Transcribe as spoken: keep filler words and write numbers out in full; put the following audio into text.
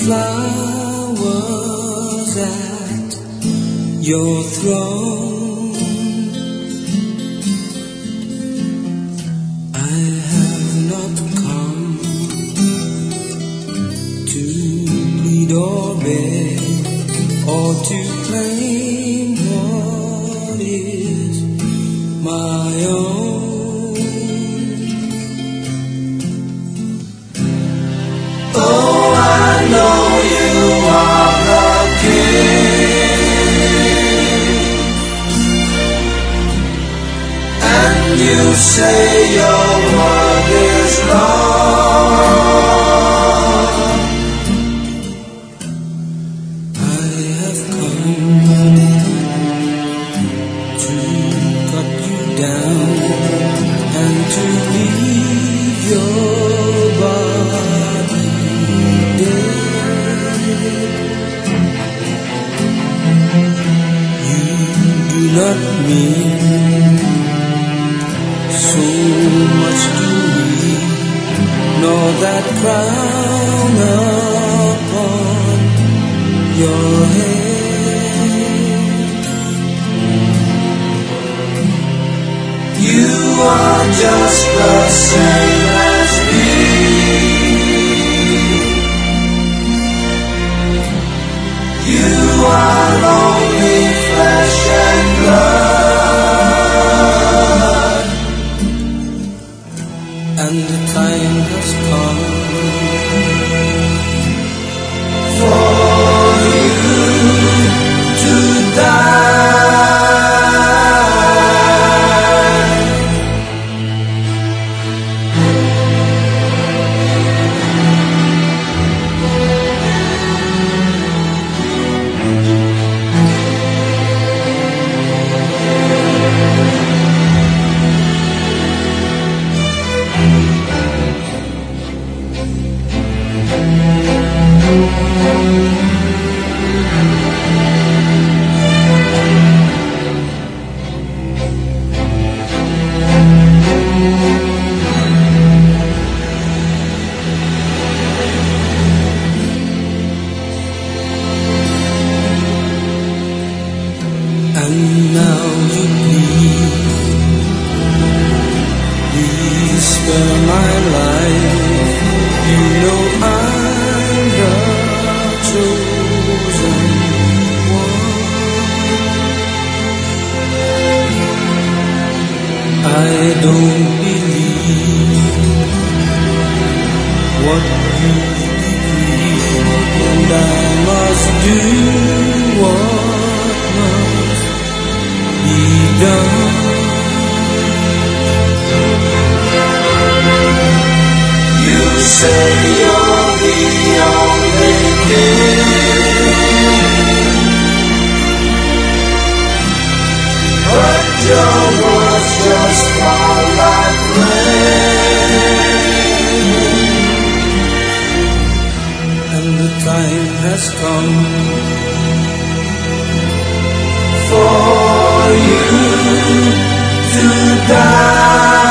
flowers at your throne. I have not come to plead or beg or to claim what is my own. Oh, I know you are the King, and you say your word is law. I have come to cut you down and to leave your body dead. You do not mean so much to me, nor that crown upon your head. You are just the same as me. You are only flesh and blood, and the time has come for you to die. And now you please, please spare my life. You know I'm the chosen one. I don't believe what you decree, and I must do what must be done. You say you're the only King, but your words just fall like rain. And the time has come for you to die.